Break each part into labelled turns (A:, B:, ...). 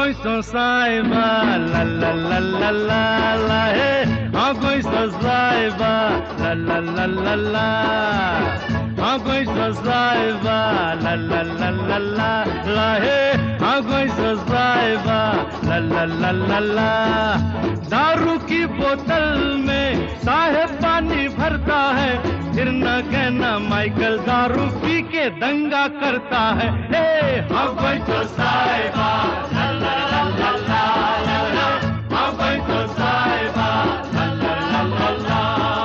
A: कोई सो साहिबा ला ला ला ला ला ला हे, हाँ कोई सो साहिबा ला ला ला ला ला, हाँ कोई सो साहिबा ला ला ला ला ला ला हे, हाँ कोई सो साहिबा ला ला ला ला ला। दारू की बोतल में साहेब पानी भरता है, फिर न कहना माइकल दारू पी के दंगा करता है। हे हाँ कोई तो साहिबा ला ला ला ला ला ला, हाँ कोई तो साहिबा ला ला ला ला ला।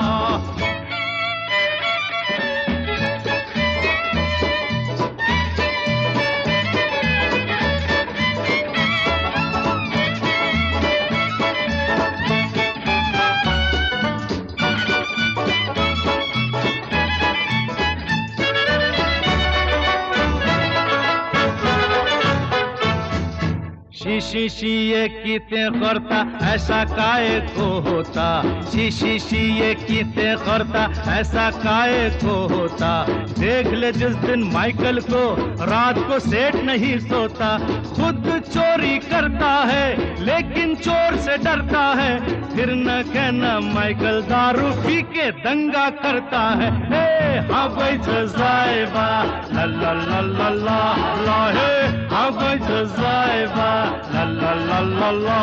A: शी ये कीते करता ऐसा काहे को होता, शी ये कीते करता ऐसा काहे को होता। देख ले जिस दिन माइकल को रात को सेठ नहीं सोता, खुद चोरी करता है लेकिन चोर से डरता है, फिर न कहना माइकल दारू पी के दंगा करता है। हे हाँ कोई तो साहिबा ला ला ला ला ला ला हे, हाँ कोई तो साहिबा ला ला ला ला ला।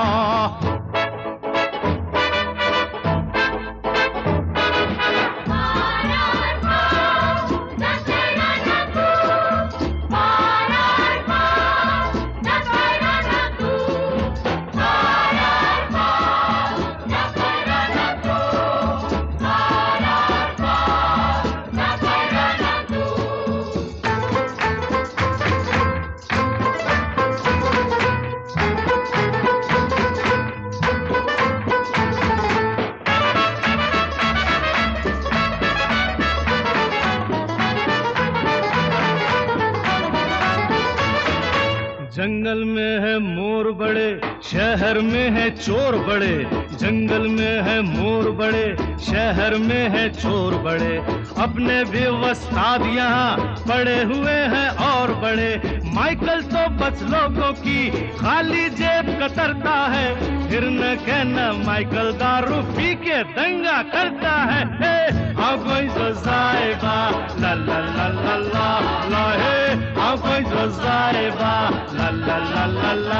A: जंगल में है मोर बड़े, शहर में है चोर बड़े, जंगल में है मोर बड़े, शहर में है चोर बड़े। अपने व्यवस्था यहाँ पड़े हुए हैं और बड़े, माइकल तो बस लोगों की खाली जेब कतरता है, फिर न कहना माइकल दारू पी के दंगा करता है। हे हाँ कोई तो साहिबा ला ला ला ला ला ला हे, हाँ कोई तो साहिबा ला ला ला ला ला।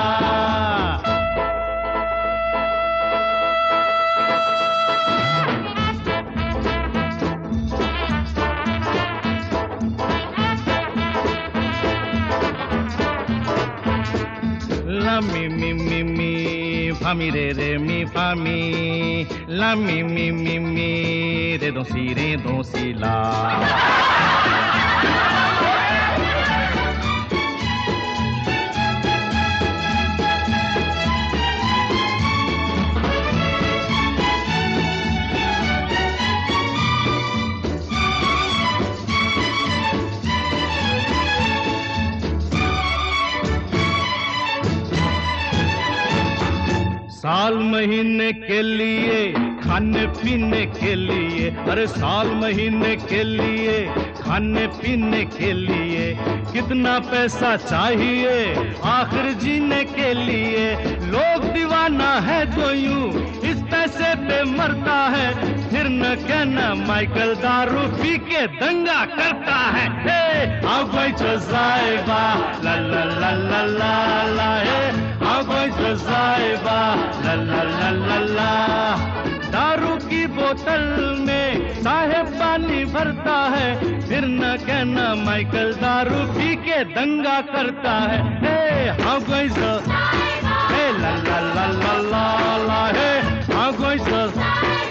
A: La mi mi mi mi fa mi re mi fa mi, la mi mi mi mi re do si la। साल महीने के लिए खाने पीने के लिए, अरे साल महीने के लिए खाने पीने के लिए कितना पैसा चाहिए आखिर जीने के लिए। लोग दीवाना है जो यूं इस पैसे पे मरता है, फिर न कहना माइकल दारू पी के दंगा करता है। हे हाँ कोई तो साहिबा ला ला ला ला ला ला हे, हाँ कोई तो साहिबा ला ला ला ला ला। दारू की बोतल में साहेब पानी भरता है, फिर न कहना माइकल दारू पी के दंगा करता है। हे हाँ कोई तो हे ला ला ला ला ला ला हे, हाँ कोई तो